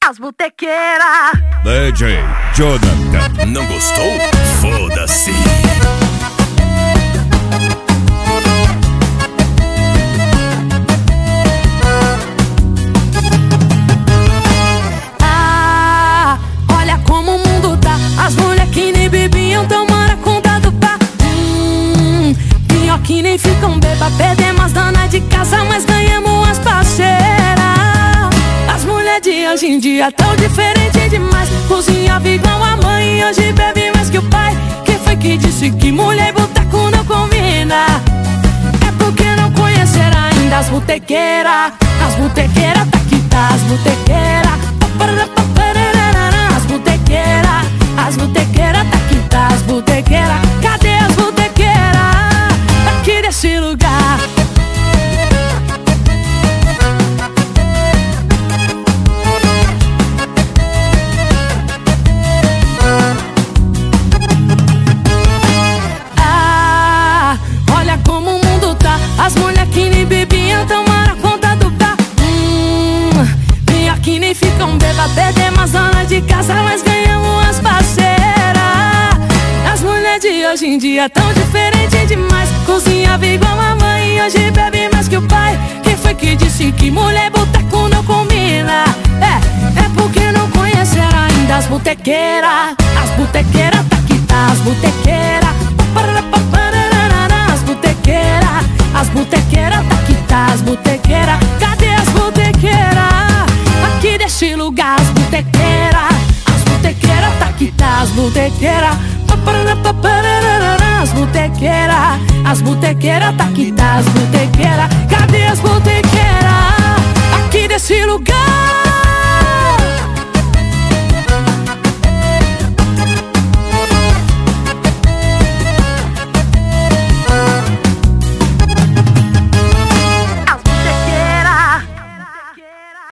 as botequeiras. DJ Jonathan. Não gostou? Foda-se. Olha como o mundo tá. As mulher que nem bebiam tomaram a conta do bar. Pior que nem ficam beba. Perdemos as donas de casa, mas ganhamos as parceiras. As mulher de hoje em dia tão diferente demais. Cozinhava igual a mãe e hoje bebe mais que o pai. Quem foi que disse que mulher e boteco não combina? É porque não conheceram ainda as botequeiras. As botequeiras tá que tá, as botequeiras. As botequeiras, as botequeiras tá que tá, as botequeiras. Cadê as botequeiras aqui desse lugar? Olha como o mundo tá. As mulher que nem bebiam tomaram conta do bar. Pior que nem ficam beba. Perdemos as donas de casa, mas ganhamos as parceiras. As mulher de hoje em dia tão diferente demais. Cozinhava igual a mãe e hoje bebe mais que o pai. Quem foi que disse que mulher e boteco não combina? É porque não conheceram ainda as botequeiras. As botequeiras tá que tá, as botequeiras. As botequeiras, as botequeiras tá que tá, as botequeiras. Cadê as botequeiras aqui desse lugar? As botequeiras tá que tá, as botequeiras. As botequeiras, as botequeiras tá que tá, as botequeiras. Cadê as botequeiras aqui desse lugar?